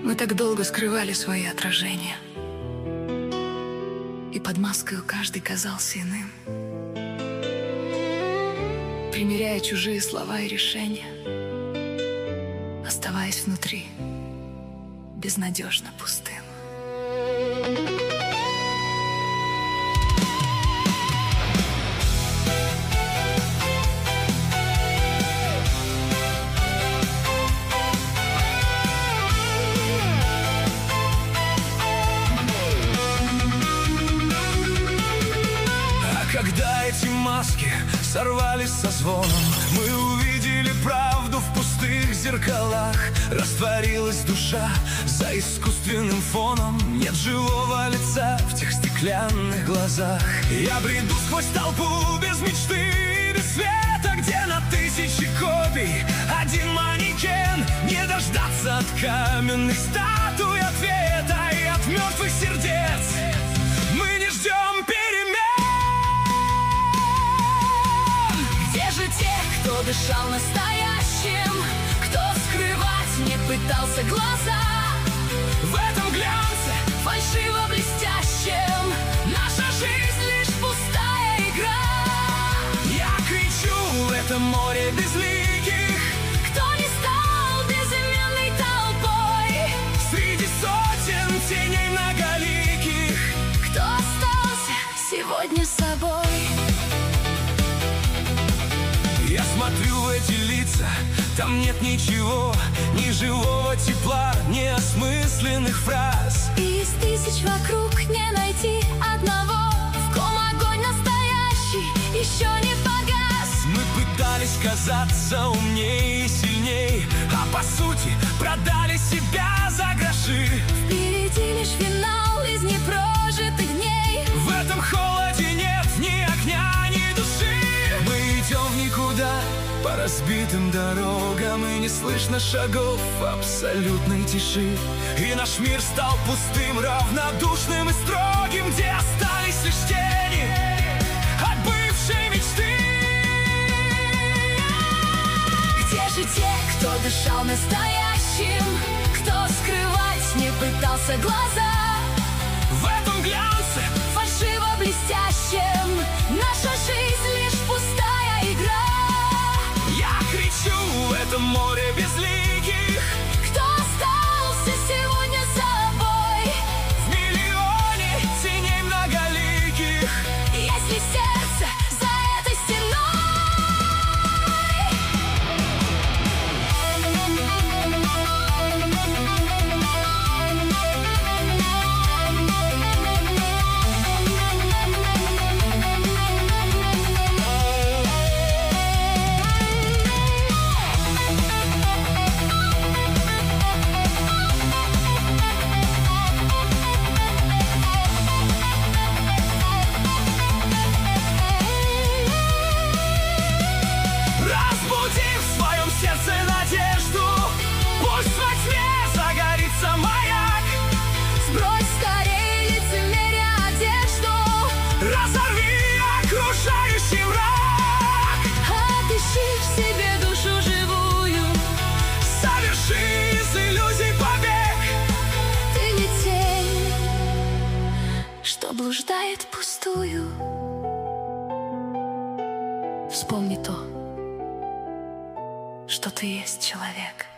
Мы так долго скрывали свои отражения, и под маской каждый казался иным, примеряя чужие слова и решения, оставаясь внутри безнадежно пустым. Когда эти маски сорвались со звоном, мы увидели правду в пустых зеркалах. Растворилась душа за искусственным фоном. Нет живого лица в тех стеклянных глазах. Я бреду сквозь толпу без мечты и без света, где на тысячи копий один манекен. Не дождаться от каменных статуй ответа и от мертвых сердец. Мы не ждем перемен. Кто дышал настоящим, кто скрывать не пытался глаза. В этом глянце фальшиво-блестящем наша жизнь лишь пустая игра. Я кричу в этом море безликих, кто не стал безыменной толпой. среди сотен теней многоликих, кто остался сегодня собой. Я смотрю в эти лица, там нет ничего, ни живого тепла, ни осмысленных фраз. И из тысяч вокруг не найти одного, в ком огонь настоящий еще не погас. Мы пытались казаться умнее и сильней, а по сути продали себя за гроши. Впереди лишь финал из непрожитых дней. В этом холоде нет ни огня, ни души. Мы идем в никуда по разбитым дорогам, и не слышно шагов абсолютной тиши. И наш мир стал пустым, равнодушным и строгим, где остались лишь тени от бывшей мечты. Где же те, кто дышал настоящим, кто скрывать не пытался глаза? В этом глянце фальшиво-блестящем наша жизнь лишь пустая игра. Я кричу в этом море безликих, кто остался сегодня собой. в миллионе теней многоликих. Если сердце за этой блуждает впустую. Вспомни то, что ты есть человек.